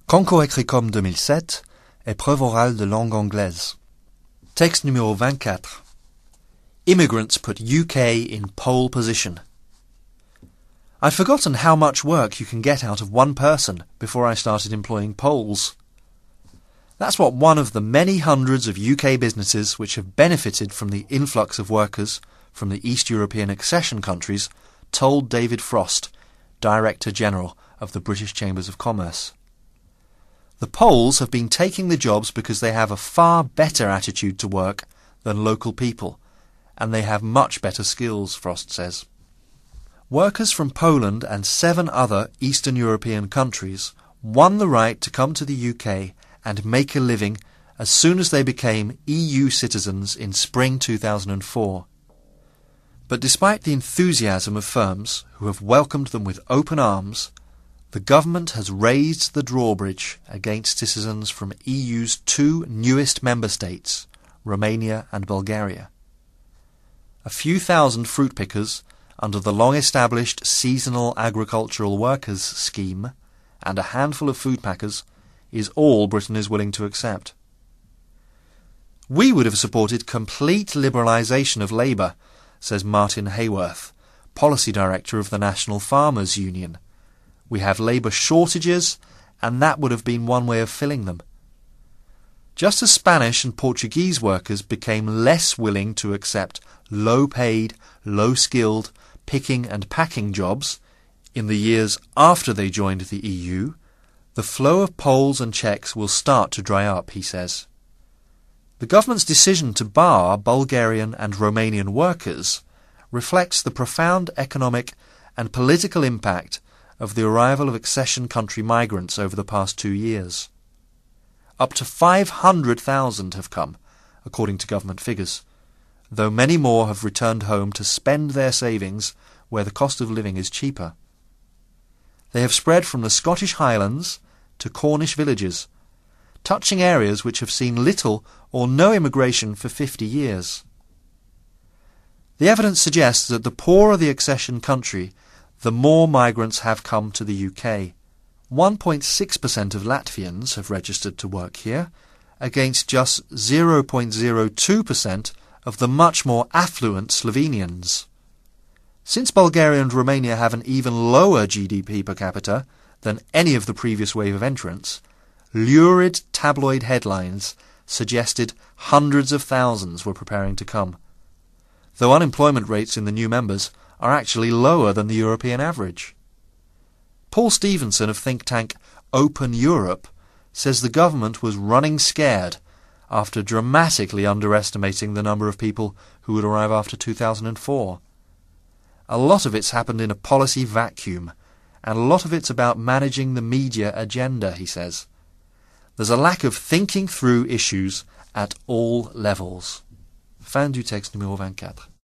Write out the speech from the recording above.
Concours Écrit-Com 2007, épreuve orale de langue anglaise. Texte numéro 24. Immigrants put UK in pole position. I'd forgotten how much work you can get out of one person before I started employing Poles. That's what one of the many hundreds of UK businesses which have benefited from the influx of workers from the East European accession countries told David Frost, Director General of the British Chambers of Commerce. The Poles have been taking the jobs because they have a far better attitude to work than local people, and they have much better skills, Frost says. Workers from Poland and 7 other Eastern European countries won the right to come to the UK and make a living as soon as they became EU citizens in spring 2004. But despite the enthusiasm of firms who have welcomed them with open arms, the government has raised the drawbridge against citizens from EU's 2 newest member states, Romania and Bulgaria. A few thousand fruit pickers under the long-established Seasonal Agricultural Workers scheme and a handful of food packers is all Britain is willing to accept. We would have supported complete liberalisation of labour, says Martin Hayworth, Policy Director of the National Farmers Union. We have labour shortages, and that would have been one way of filling them. Just as Spanish and Portuguese workers became less willing to accept low-paid, low-skilled picking and packing jobs in the years after they joined the EU, the flow of Poles and Czechs will start to dry up, he says. The government's decision to bar Bulgarian and Romanian workers reflects the profound economic and political impact of the arrival of accession country migrants over the past 2 years. Up to 500,000 have come, according to government figures, though many more have returned home to spend their savings where the cost of living is cheaper. They have spread from the Scottish Highlands to Cornish villages, touching areas which have seen little or no immigration for 50 years. The evidence suggests that the poorer the accession country, the more migrants have come to the UK. 1.6% of Latvians have registered to work here, against just 0.02% of the much more affluent Slovenians. Since Bulgaria and Romania have an even lower GDP per capita than any of the previous wave of entrants, lurid tabloid headlines suggested hundreds of thousands were preparing to come, though unemployment rates in the new members are actually lower than the European average. Paul Stevenson of think tank Open Europe says the government was running scared after dramatically underestimating the number of people who would arrive after 2004. A lot of it's happened in a policy vacuum, and a lot of it's about managing the media agenda, he says. There's a lack of thinking through issues at all levels. Fin du texte numéro 24.